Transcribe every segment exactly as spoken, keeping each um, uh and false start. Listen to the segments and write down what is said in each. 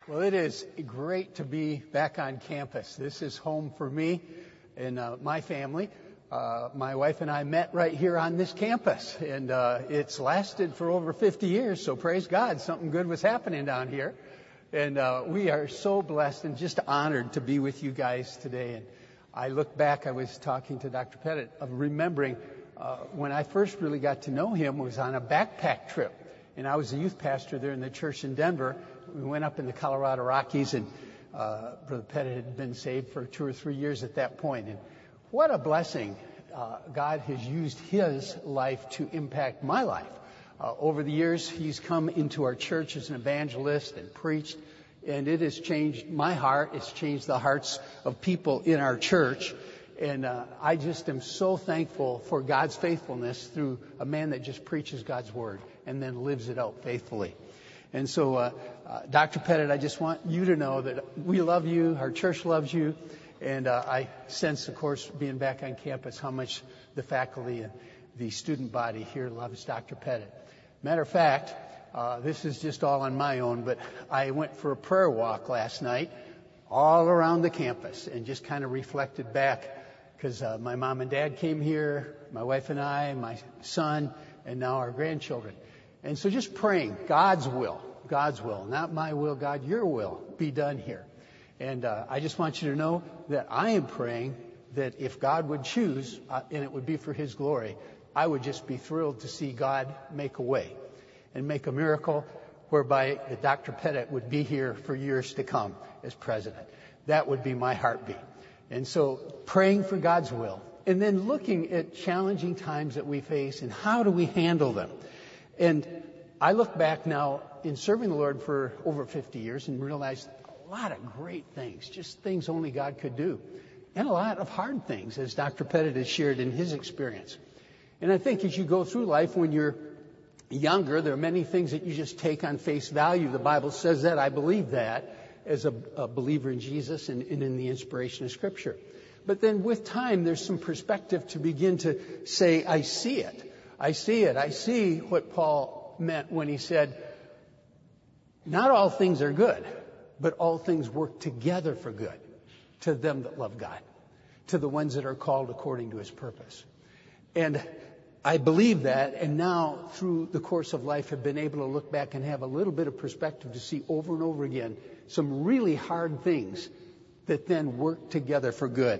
Well, it is great to be back on campus. This is home for me and uh, my family. Uh, my wife and I met right here on this campus, and uh, it's lasted for over fifty years, so praise God, something good was happening down here. And uh, we are so blessed and just honored to be with you guys today. And I look back, I was talking to Doctor Pettit, of remembering uh, when I first really got to know him was on a backpack trip. And I was a youth pastor there in the church in Denver. We went up in the Colorado Rockies, and uh, Brother Pettit had been saved for two or three years at that point. And what a blessing uh, God has used his life to impact my life. Uh, over the years, he's come into our church as an evangelist and preached, and it has changed my heart. It's changed the hearts of people in our church. And uh, I just am so thankful for God's faithfulness through a man that just preaches God's word and then lives it out faithfully. And so, uh, uh, Doctor Pettit, I just want you to know that we love you, our church loves you, and uh, I sense, of course, being back on campus, how much the faculty and the student body here loves Doctor Pettit. Matter of fact, uh, this is just all on my own, but I went for a prayer walk last night all around the campus and just kind of reflected back because uh, my mom and dad came here, my wife and I, my son, and now our grandchildren. And so just praying God's will, God's will, not my will, God, your will be done here. And uh, I just want you to know that I am praying that if God would choose, uh, and it would be for his glory, I would just be thrilled to see God make a way and make a miracle whereby the Doctor Pettit would be here for years to come as president. That would be my heartbeat. And so praying for God's will and then looking at challenging times that we face and how do we handle them. And I look back now in serving the Lord for over fifty years and realized a lot of great things, just things only God could do, and a lot of hard things, as Doctor Pettit has shared in his experience. And I think as you go through life when you're younger, there are many things that you just take on face value. The Bible says that. I believe that as a, a believer in Jesus and, and in the inspiration of Scripture. But then with time, there's some perspective to begin to say, I see it. I see it. I see what Paul meant when he said, not all things are good, but all things work together for good to them that love God, to the ones that are called according to his purpose. And I believe that, and now through the course of life have been able to look back and have a little bit of perspective to see over and over again some really hard things that then work together for good.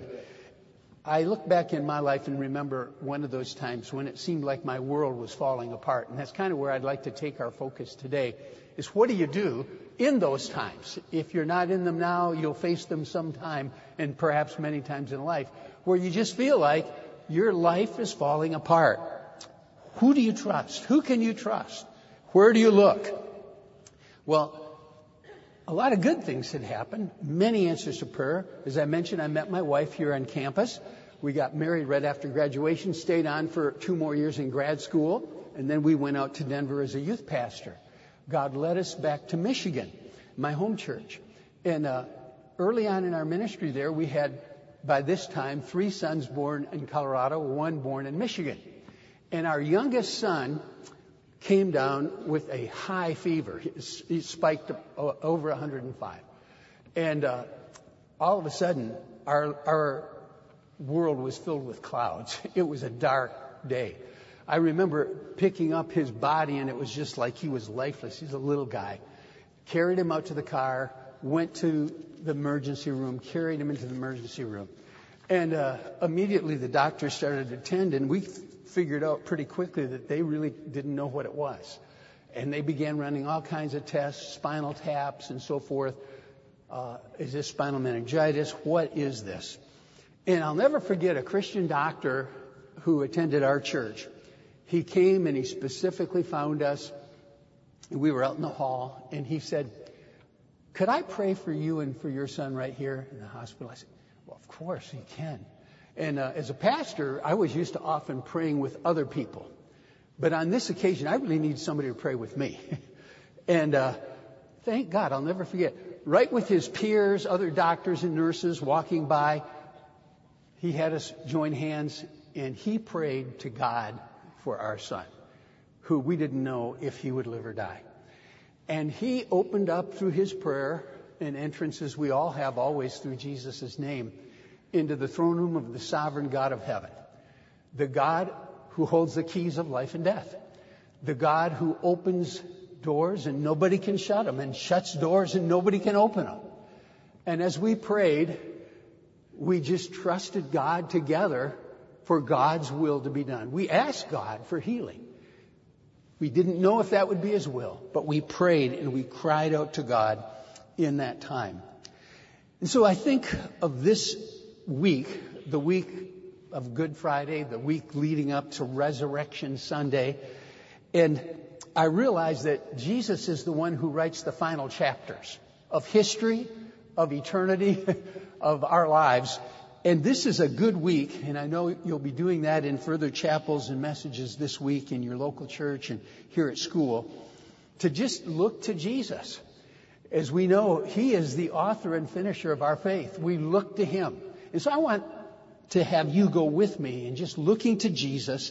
I look back in my life and remember one of those times when it seemed like my world was falling apart. And that's kind of where I'd like to take our focus today, is what do you do in those times? If you're not in them now, you'll face them sometime, and perhaps many times in life, where you just feel like your life is falling apart. Who do you trust? Who can you trust? Where do you look? Well, a lot of good things had happened. Many answers to prayer. As I mentioned, I met my wife here on campus. We got married right after graduation, stayed on for two more years in grad school, and then we went out to Denver as a youth pastor. God led us back to Michigan, my home church. And uh, early on in our ministry there, we had, by this time, three sons born in Colorado, one born in Michigan. And our youngest son came down with a high fever. He spiked up over one hundred five. And uh, all of a sudden, our, our world was filled with clouds. It was a dark day. I remember picking up his body, and it was just like he was lifeless. He's a little guy. Carried him out to the car, went to the emergency room, carried him into the emergency room. And uh, immediately the doctor started to attend, and we figured out pretty quickly that they really didn't know what it was. And they began running all kinds of tests, spinal taps and so forth. Uh, is this spinal meningitis? What is this? And I'll never forget a Christian doctor who attended our church. He came and he specifically found us. And we were out in the hall, and he said, could I pray for you and for your son right here in the hospital? I said, well, of course you can. And uh, as a pastor, I was used to often praying with other people. But on this occasion, I really needed somebody to pray with me. and uh, thank God, I'll never forget, right with his peers, other doctors and nurses walking by, he had us join hands, and he prayed to God for our son, who we didn't know if he would live or die. And he opened up through his prayer and entrances we all have always through Jesus' name into the throne room of the sovereign God of heaven, the God who holds the keys of life and death, the God who opens doors and nobody can shut them, and shuts doors and nobody can open them. And as we prayed, we just trusted God together for God's will to be done. We asked God for healing. We didn't know if that would be His will, but we prayed and we cried out to God in that time. And so I think of this week, the week of Good Friday, the week leading up to Resurrection Sunday, and I realize that Jesus is the one who writes the final chapters of history, of eternity, of our lives. And this is a good week, and I know you'll be doing that in further chapels and messages this week in your local church and here at school, to just look to Jesus. As we know, He is the author and finisher of our faith. We look to Him. And so I want to have you go with me in just looking to Jesus,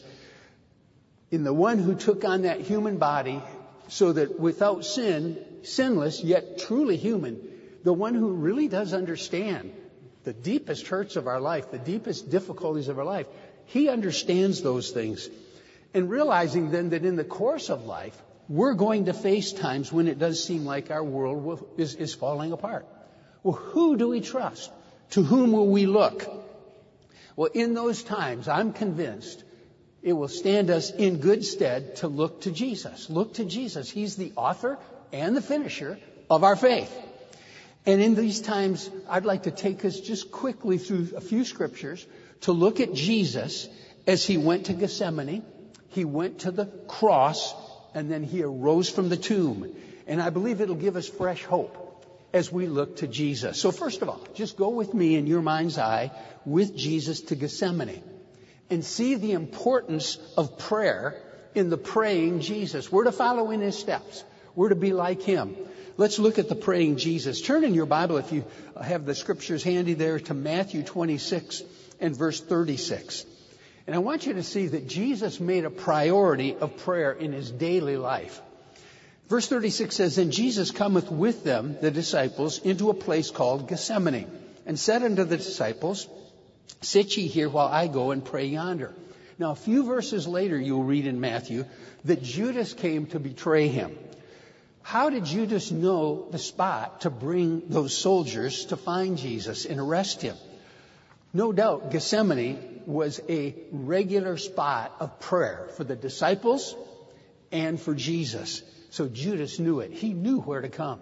in the one who took on that human body so that without sin, sinless, yet truly human, the one who really does understand the deepest hurts of our life, the deepest difficulties of our life. He understands those things. And realizing then that in the course of life, we're going to face times when it does seem like our world will, is, is falling apart. Well, who do we trust? To whom will we look? Well, in those times, I'm convinced it will stand us in good stead to look to Jesus. Look to Jesus. He's the author and the finisher of our faith. And in these times, I'd like to take us just quickly through a few scriptures to look at Jesus as He went to Gethsemane, He went to the cross, and then He arose from the tomb. And I believe it'll give us fresh hope as we look to Jesus. So first of all, just go with me in your mind's eye with Jesus to Gethsemane and see the importance of prayer in the praying Jesus. We're to follow in His steps. We're to be like Him. Let's look at the praying Jesus. Turn in your Bible, if you have the scriptures handy there, to Matthew twenty-six and verse thirty-six. And I want you to see that Jesus made a priority of prayer in His daily life. Verse thirty-six says, "And Jesus cometh with them, the disciples, into a place called Gethsemane, and said unto the disciples, Sit ye here while I go and pray yonder." Now, a few verses later, you'll read in Matthew that Judas came to betray Him. How did Judas know the spot to bring those soldiers to find Jesus and arrest Him? No doubt Gethsemane was a regular spot of prayer for the disciples and for Jesus. So Judas knew it. He knew where to come.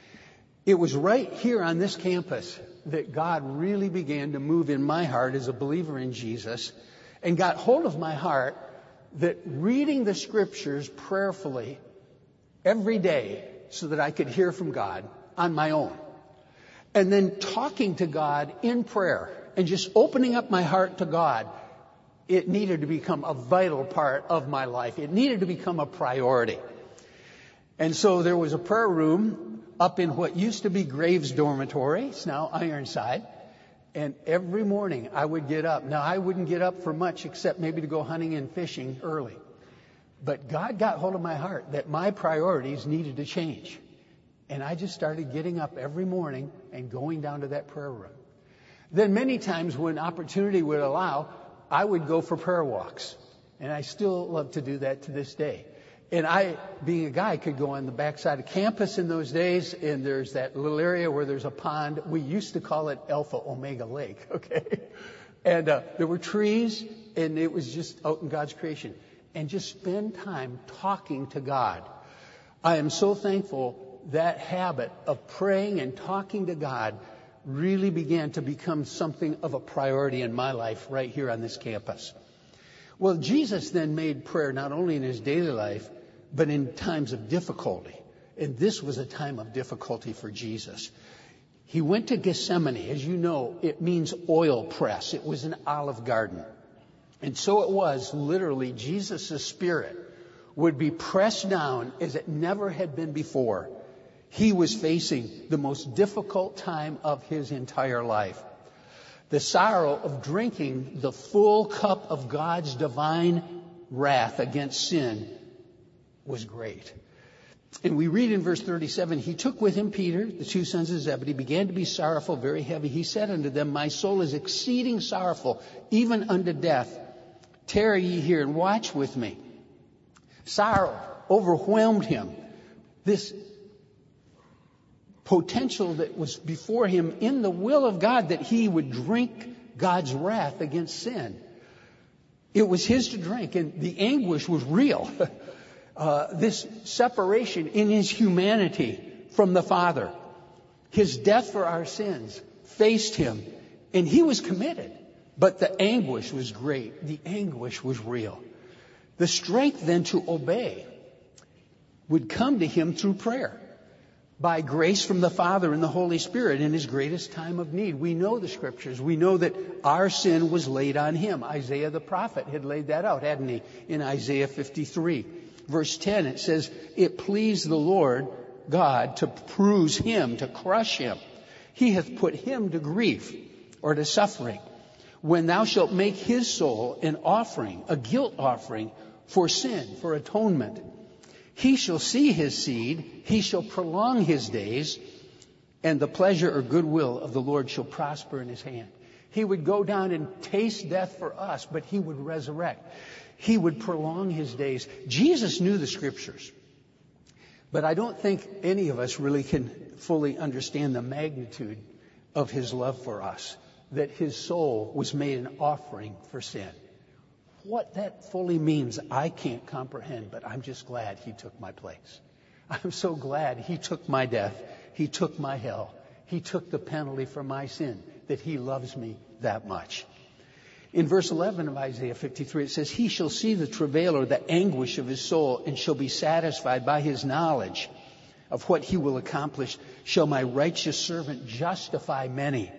It was right here on this campus that God really began to move in my heart as a believer in Jesus, and got hold of my heart that reading the scriptures prayerfully every day so that I could hear from God on my own, and then talking to God in prayer and just opening up my heart to God, it needed to become a vital part of my life. It needed to become a priority. And so there was a prayer room up in what used to be Graves Dormitory. It's now Ironside. And every morning I would get up. Now, I wouldn't get up for much except maybe to go hunting and fishing early. But God got hold of my heart that my priorities needed to change. And I just started getting up every morning and going down to that prayer room. Then many times when opportunity would allow, I would go for prayer walks. And I still love to do that to this day. And I, being a guy, could go on the backside of campus in those days, and there's that little area where there's a pond. We used to call it Alpha Omega Lake, okay? And uh, there were trees, and it was just out in God's creation. And just spend time talking to God. I am so thankful that habit of praying and talking to God really began to become something of a priority in my life right here on this campus. Well, Jesus then made prayer not only in His daily life, but in times of difficulty. And this was a time of difficulty for Jesus. He went to Gethsemane. As you know, it means oil press. It was an olive garden. And so it was, literally, Jesus' spirit would be pressed down as it never had been before. He was facing the most difficult time of His entire life. The sorrow of drinking the full cup of God's divine wrath against sin was great. And we read in verse thirty-seven, he took with him Peter, the two sons of Zebedee, began to be sorrowful, very heavy. He said unto them, my soul is exceeding sorrowful, even unto death. Tarry ye here and watch with me. Sorrow overwhelmed him. This potential that was before him in the will of God, that he would drink God's wrath against sin. It was his to drink, and the anguish was real. Uh, this separation in his humanity from the Father, his death for our sins, faced him, and he was committed. But the anguish was great. The anguish was real. The strength then to obey would come to him through prayer, by grace from the Father and the Holy Spirit in his greatest time of need. We know the Scriptures. We know that our sin was laid on him. Isaiah the prophet had laid that out, hadn't he? In Isaiah fifty-three. Verse ten, it says, it pleased the Lord God to bruise him, to crush him. He hath put him to grief, or to suffering. When thou shalt make his soul an offering, a guilt offering for sin, for atonement, he shall see his seed, he shall prolong his days, and the pleasure or goodwill of the Lord shall prosper in his hand. He would go down and taste death for us, but he would resurrect. He would prolong his days. Jesus knew the Scriptures, but I don't think any of us really can fully understand the magnitude of his love for us, that his soul was made an offering for sin. What that fully means, I can't comprehend, but I'm just glad he took my place. I'm so glad he took my death. He took my hell. He took the penalty for my sin, that he loves me that much. In verse eleven of Isaiah fifty-three, it says, he shall see the travail or the anguish of his soul, and shall be satisfied. By his knowledge of what he will accomplish shall my righteous servant justify many.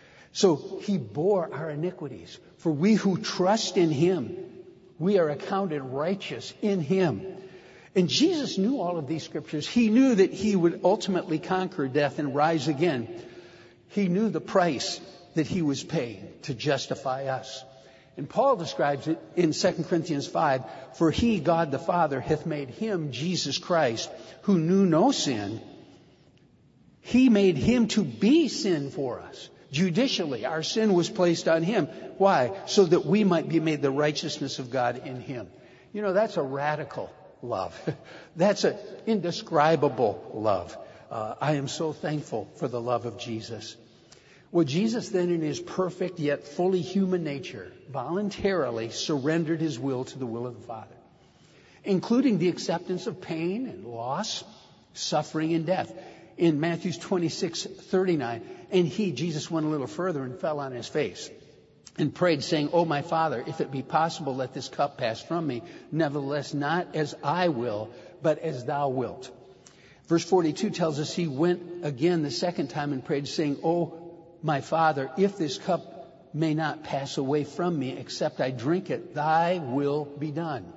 So he bore our iniquities. For we who trust in him, we are accounted righteous in him. And Jesus knew all of these Scriptures. He knew that he would ultimately conquer death and rise again. He knew the price that he was paying to justify us. And Paul describes it in Second Corinthians five, for he, God the Father, hath made him, Jesus Christ, who knew no sin. He made him to be sin for us. Judicially, our sin was placed on him. Why? So that we might be made the righteousness of God in him. You know, that's a radical love. That's an indescribable love. Uh, I am so thankful for the love of Jesus. Well, Jesus then, in his perfect yet fully human nature, voluntarily surrendered his will to the will of the Father, including the acceptance of pain and loss, suffering and death. In Matthew twenty-six thirty-nine, and he, Jesus, went a little further and fell on his face and prayed, saying, O my Father, if it be possible, let this cup pass from me. Nevertheless, not as I will, but as thou wilt. Verse forty-two tells us he went again the second time and prayed, saying, O my Father, if this cup may not pass away from me, except I drink it, thy will be done.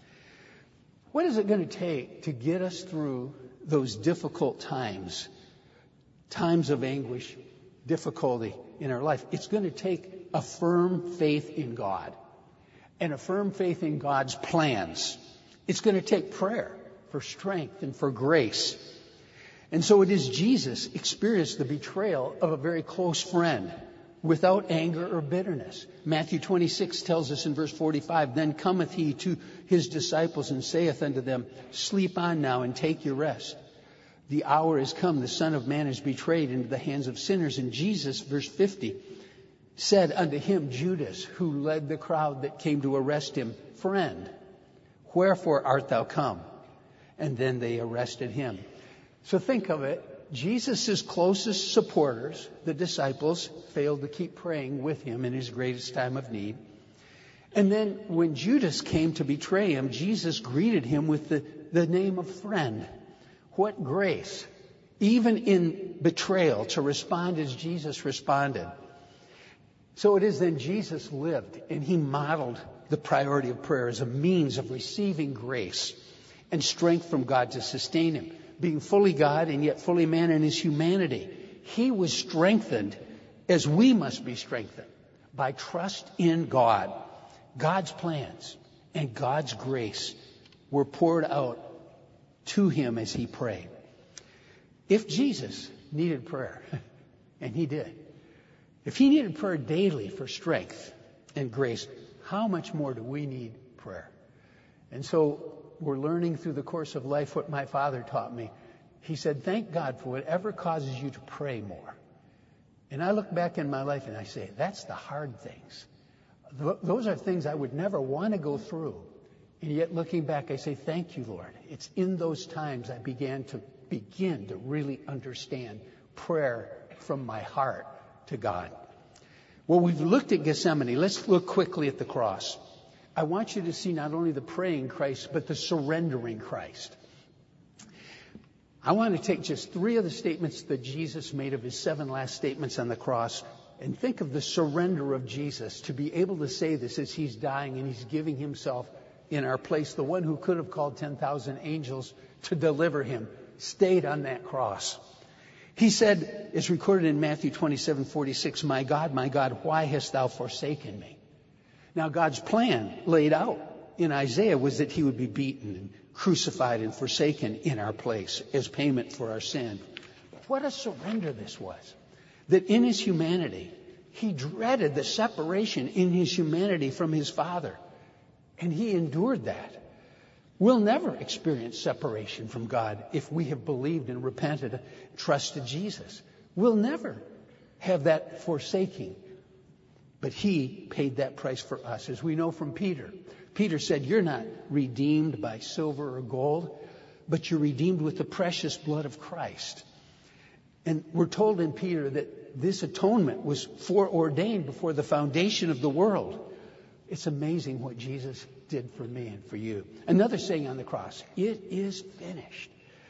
What is it going to take to get us through those difficult times, times of anguish, difficulty in our life? It's going to take a firm faith in God and a firm faith in God's plans. It's going to take prayer for strength and for grace. And so it is Jesus experienced the betrayal of a very close friend without anger or bitterness. Matthew twenty-six tells us in verse forty-five, then cometh he to his disciples and saith unto them, sleep on now and take your rest. The hour is come, the Son of Man is betrayed into the hands of sinners. And Jesus, verse fifty, said unto him, Judas, who led the crowd that came to arrest him, friend, wherefore art thou come? And then they arrested him. So think of it. Jesus' closest supporters, the disciples, failed to keep praying with him in his greatest time of need. And then when Judas came to betray him, Jesus greeted him with the, the name of friend. What grace, even in betrayal, to respond as Jesus responded. So it is then Jesus lived, and he modeled the priority of prayer as a means of receiving grace and strength from God to sustain him. Being fully God and yet fully man in his humanity, he was strengthened as we must be strengthened by trust in God. God's plans and God's grace were poured out to him as he prayed. If Jesus needed prayer, and he did, if he needed prayer daily for strength and grace, how much more do we need prayer? And so we're learning through the course of life what my father taught me. He said, thank God for whatever causes you to pray more. And I look back in my life and I say, that's the hard things. Th- those are things I would never want to go through. And yet looking back, I say, thank you, Lord. It's in those times I began to begin to really understand prayer from my heart to God. Well, we've looked at Gethsemane. Let's look quickly at the cross. I want you to see not only the praying Christ, but the surrendering Christ. I want to take just three of the statements that Jesus made of his seven last statements on the cross and think of the surrender of Jesus to be able to say this as he's dying and he's giving himself in our place. The one who could have called ten thousand angels to deliver him stayed on that cross. He said, it's recorded in Matthew twenty-seven forty-six, my God, my God, why hast thou forsaken me? Now, God's plan laid out in Isaiah was that he would be beaten and crucified and forsaken in our place as payment for our sin. What a surrender this was. That in his humanity, he dreaded the separation in his humanity from his Father. And he endured that. We'll never experience separation from God if we have believed and repented, trusted Jesus. We'll never have that forsaking. But he paid that price for us. As we know from Peter, Peter said, you're not redeemed by silver or gold, but you're redeemed with the precious blood of Christ. And we're told in Peter that this atonement was foreordained before the foundation of the world. It's amazing what Jesus did for me and for you. Another saying on the cross, it is finished.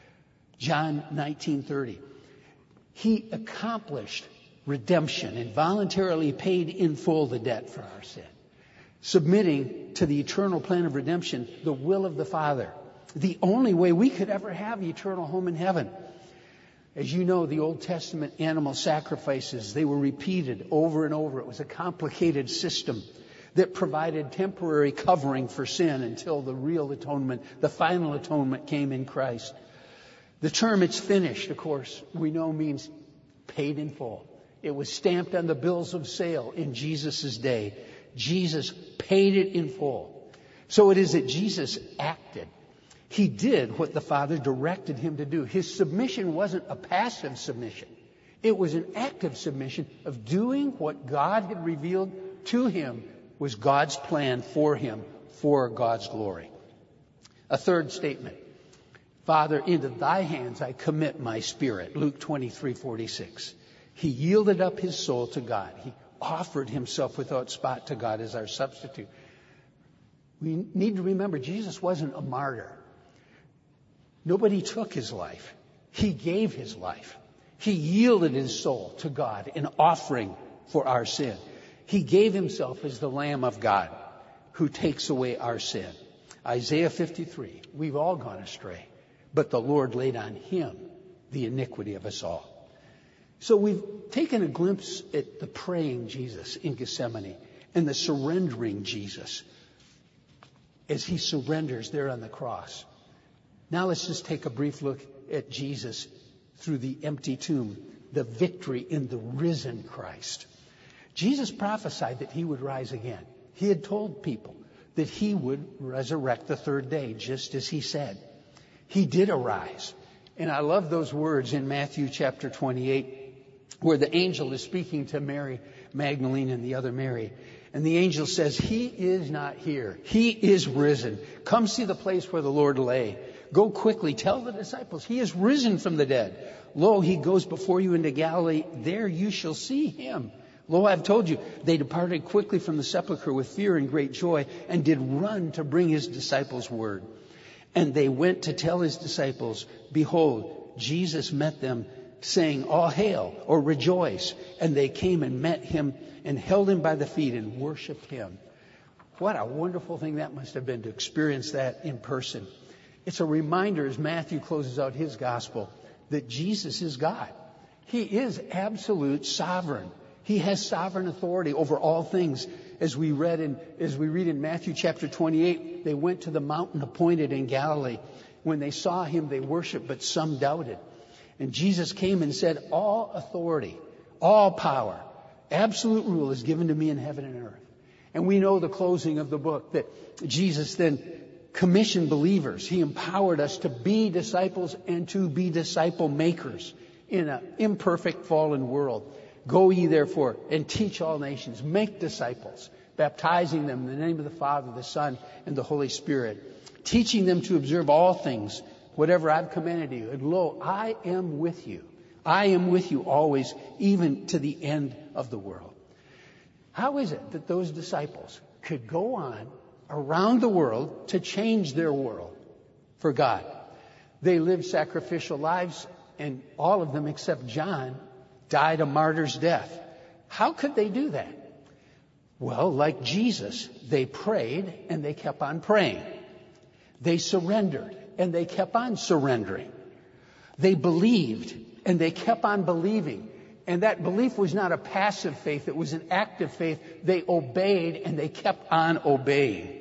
John nineteen thirty. He accomplished redemption and voluntarily paid in full the debt for our sin, submitting to the eternal plan of redemption, the will of the Father, the only way we could ever have eternal home in heaven. As you know, the Old Testament animal sacrifices, they were repeated over and over. It was a complicated system that provided temporary covering for sin until the real atonement, the final atonement came in Christ. The term it's finished, of course, we know means paid in full. It was stamped on the bills of sale in Jesus' day. Jesus paid it in full. So it is that Jesus acted. He did what the Father directed him to do. His submission wasn't a passive submission. It was an active submission of doing what God had revealed to him was God's plan for him, for God's glory. A third statement. Father, into thy hands I commit my spirit. Luke twenty-three forty-six. He yielded up his soul to God. He offered himself without spot to God as our substitute. We need to remember Jesus wasn't a martyr. Nobody took his life. He gave his life. He yielded his soul to God in offering for our sin. He gave himself as the Lamb of God who takes away our sin. Isaiah fifty-three, we've all gone astray, but the Lord laid on him the iniquity of us all. So we've taken a glimpse at the praying Jesus in Gethsemane and the surrendering Jesus as he surrenders there on the cross. Now let's just take a brief look at Jesus through the empty tomb, the victory in the risen Christ. Jesus prophesied that he would rise again. He had told people that he would resurrect the third day, just as he said. He did arise. And I love those words in Matthew chapter twenty-eight, where the angel is speaking to Mary Magdalene and the other Mary. And the angel says, he is not here. He is risen. Come see the place where the Lord lay. Go quickly, tell the disciples, he is risen from the dead. Lo, he goes before you into Galilee. There you shall see him. Lo, I've told you. They departed quickly from the sepulchre with fear and great joy and did run to bring his disciples word. And they went to tell his disciples, behold, Jesus met them, saying, all hail, or rejoice. And they came and met him and held him by the feet and worshiped him. What a wonderful thing that must have been to experience that in person. It's a reminder as Matthew closes out his gospel that Jesus is God. He is absolute sovereign. He has sovereign authority over all things. As we read in, as we read in Matthew chapter twenty-eight, they went to the mountain appointed in Galilee. When they saw him, they worshiped, but some doubted. And Jesus came and said, all authority, all power, absolute rule is given to me in heaven and earth. And we know the closing of the book that Jesus then commissioned believers. He empowered us to be disciples and to be disciple makers in an imperfect, fallen world. Go ye therefore and teach all nations, make disciples, baptizing them in the name of the Father, the Son, and the Holy Spirit, teaching them to observe all things, whatever I've commanded you. And lo, I am with you. I am with you always, even to the end of the world. How is it that those disciples could go on around the world to change their world for God? They lived sacrificial lives, and all of them except John died a martyr's death. How could they do that? Well, like Jesus, they prayed and they kept on praying. They surrendered and they kept on surrendering. They believed and they kept on believing. And that belief was not a passive faith, it was an active faith. They obeyed and they kept on obeying.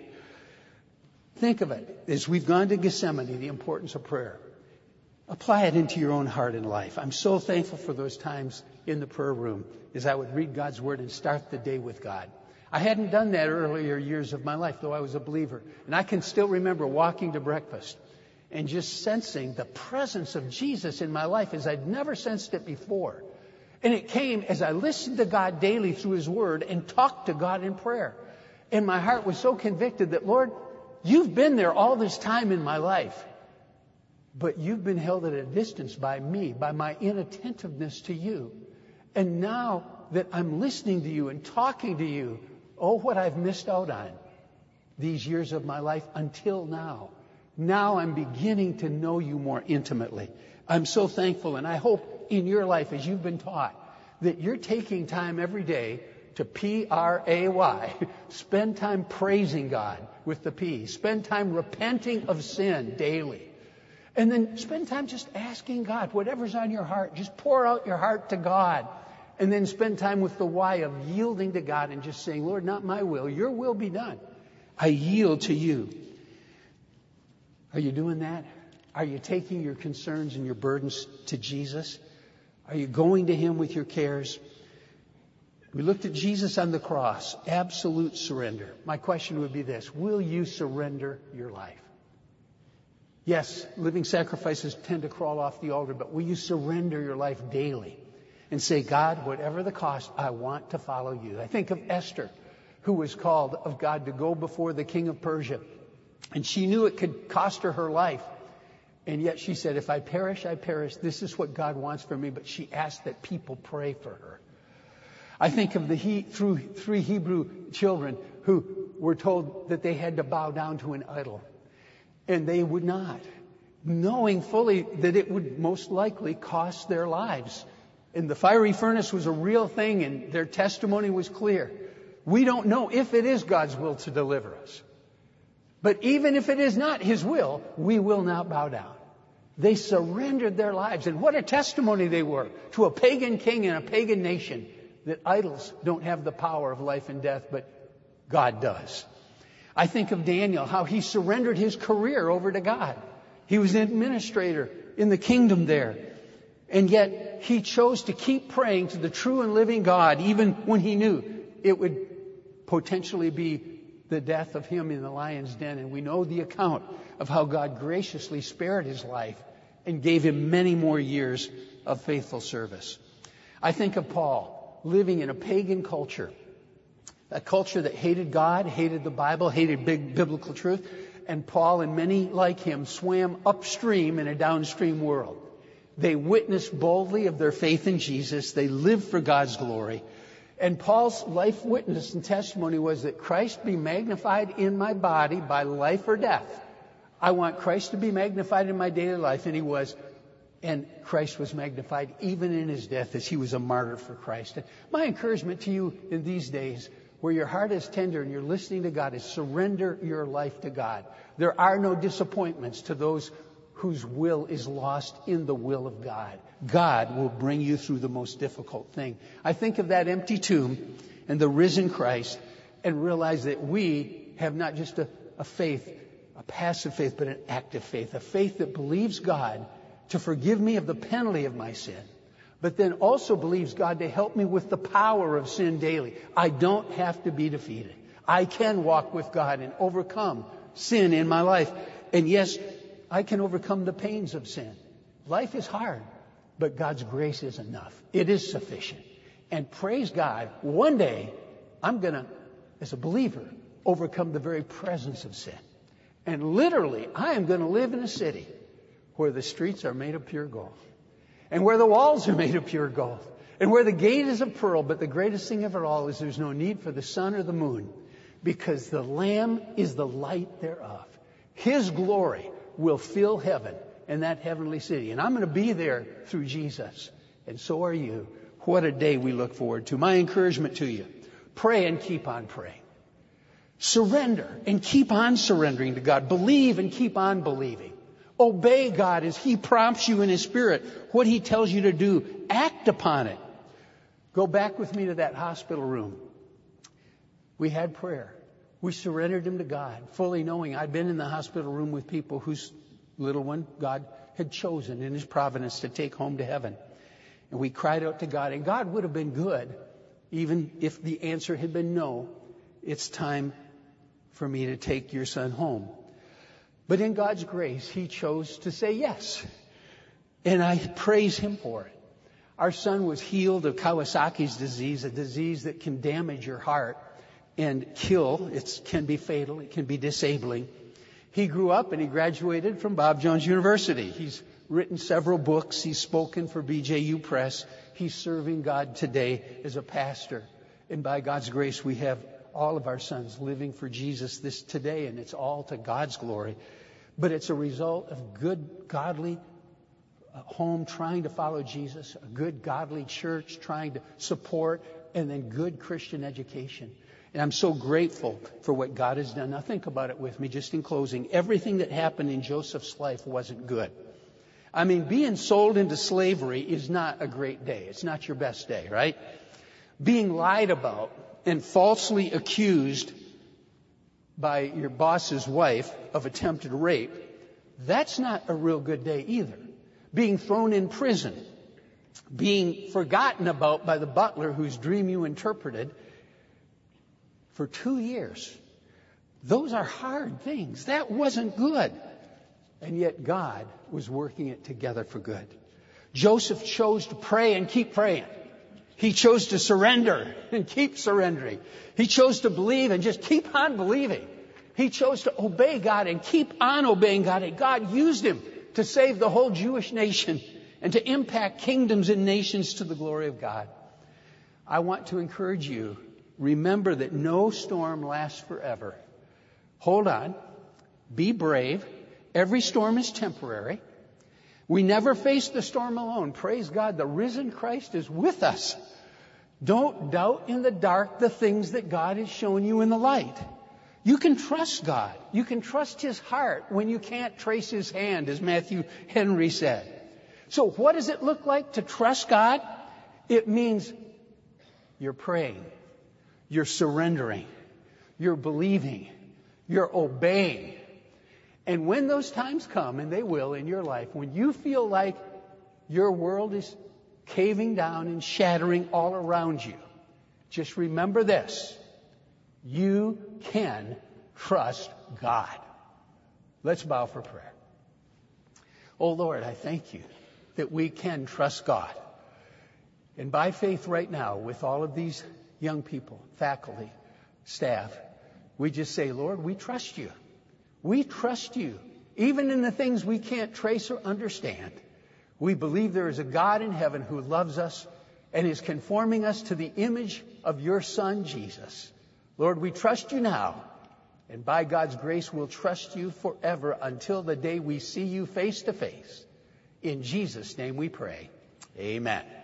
Think of it, as we've gone to Gethsemane, the importance of prayer. Apply it into your own heart and life. I'm so thankful for those times in the prayer room as I would read God's Word and start the day with God. I hadn't done that earlier years of my life, though I was a believer. And I can still remember walking to breakfast and just sensing the presence of Jesus in my life as I'd never sensed it before. And it came as I listened to God daily through His Word and talked to God in prayer. And my heart was so convicted that, Lord, you've been there all this time in my life. But you've been held at a distance by me, by my inattentiveness to you. And now that I'm listening to you and talking to you, oh, what I've missed out on these years of my life until now. Now I'm beginning to know you more intimately. I'm so thankful, and I hope in your life, as you've been taught, that you're taking time every day to P R A Y, spend time praising God with the P, spend time repenting of sin daily. And then spend time just asking God, whatever's on your heart, just pour out your heart to God. And then spend time with the why of yielding to God and just saying, Lord, not my will, your will be done. I yield to you. Are you doing that? Are you taking your concerns and your burdens to Jesus? Are you going to Him with your cares? We looked at Jesus on the cross, absolute surrender. My question would be this: will you surrender your life? Yes, living sacrifices tend to crawl off the altar, but will you surrender your life daily and say, God, whatever the cost, I want to follow you? I think of Esther, who was called of God to go before the king of Persia. And she knew it could cost her her life. And yet she said, if I perish, I perish. This is what God wants for me. But she asked that people pray for her. I think of the he, through three Hebrew children who were told that they had to bow down to an idol. And they would not, knowing fully that it would most likely cost their lives. And the fiery furnace was a real thing, and their testimony was clear. We don't know if it is God's will to deliver us. But even if it is not His will, we will not bow down. They surrendered their lives. And what a testimony they were to a pagan king and a pagan nation, that idols don't have the power of life and death, but God does. I think of Daniel, how he surrendered his career over to God. He was an administrator in the kingdom there. And yet he chose to keep praying to the true and living God, even when he knew it would potentially be the death of him in the lion's den. And we know the account of how God graciously spared his life and gave him many more years of faithful service. I think of Paul living in a pagan culture, a culture that hated God, hated the Bible, hated big biblical truth. And Paul and many like him swam upstream in a downstream world. They witnessed boldly of their faith in Jesus. They lived for God's glory. And Paul's life witness and testimony was that Christ be magnified in my body by life or death. I want Christ to be magnified in my daily life. And he was. And Christ was magnified even in his death, as he was a martyr for Christ. And my encouragement to you in these days, where your heart is tender and you're listening to God, is surrender your life to God. There are no disappointments to those whose will is lost in the will of God. God will bring you through the most difficult thing. I think of that empty tomb and the risen Christ and realize that we have not just a, a faith a passive faith, but an active faith, a faith that believes God to forgive me of the penalty of my sin, but then also believes God to help me with the power of sin daily. I don't have to be defeated. I can walk with God and overcome sin in my life. And yes, I can overcome the pains of sin. Life is hard, but God's grace is enough. It is sufficient. And praise God, one day I'm going to, as a believer, overcome the very presence of sin. And literally, I am going to live in a city where the streets are made of pure gold, and where the walls are made of pure gold, and where the gate is of pearl. But the greatest thing of it all is there's no need for the sun or the moon, because the Lamb is the light thereof. His glory will fill heaven and that heavenly city. And I'm going to be there through Jesus. And so are you. What a day we look forward to. My encouragement to you, pray and keep on praying. Surrender and keep on surrendering to God. Believe and keep on believing. Obey God as He prompts you in His Spirit. What He tells you to do, act upon it. Go back with me to that hospital room. We had prayer. We surrendered Him to God, fully knowing I'd been in the hospital room with people whose little one God had chosen in His providence to take home to heaven. And we cried out to God, and God would have been good even if the answer had been no. It's time for me to take your son home. But in God's grace, He chose to say yes. And I praise Him for it. Our son was healed of Kawasaki's disease, a disease that can damage your heart and kill. It can be fatal. It can be disabling. He grew up and he graduated from Bob Jones University. He's written several books. He's spoken for B J U Press. He's serving God today as a pastor. And by God's grace, we have all of our sons living for Jesus this today, and it's all to God's glory. But it's a result of good, godly home trying to follow Jesus, a good, godly church trying to support, and then good Christian education. And I'm so grateful for what God has done. Now think about it with me, just in closing. Everything that happened in Joseph's life wasn't good. I mean, being sold into slavery is not a great day. It's not your best day, right? Being lied about and falsely accused by your boss's wife of attempted rape, that's not a real good day either. Being thrown in prison, being forgotten about by the butler whose dream you interpreted for two years. Those are hard things. That wasn't good. And yet God was working it together for good. Joseph chose to pray and keep praying. He chose to surrender and keep surrendering. He chose to believe and just keep on believing. He chose to obey God and keep on obeying God. And God used him to save the whole Jewish nation and to impact kingdoms and nations to the glory of God. I want to encourage you, remember that no storm lasts forever. Hold on. Be brave. Every storm is temporary. We never face the storm alone. Praise God, the risen Christ is with us. Don't doubt in the dark the things that God has shown you in the light. You can trust God. You can trust His heart when you can't trace His hand, as Matthew Henry said. So what does it look like to trust God? It means you're praying, you're surrendering, you're believing, you're obeying. And when those times come, and they will in your life, when you feel like your world is caving down and shattering all around you, just remember this. You can trust God. Let's bow for prayer. Oh Lord, I thank you that we can trust God. And by faith right now, with all of these young people, faculty, staff, we just say, Lord, we trust you. We trust you, even in the things we can't trace or understand. We believe there is a God in heaven who loves us and is conforming us to the image of your Son, Jesus. Lord, we trust you now, and by God's grace, we'll trust you forever until the day we see you face to face. In Jesus' name we pray. Amen.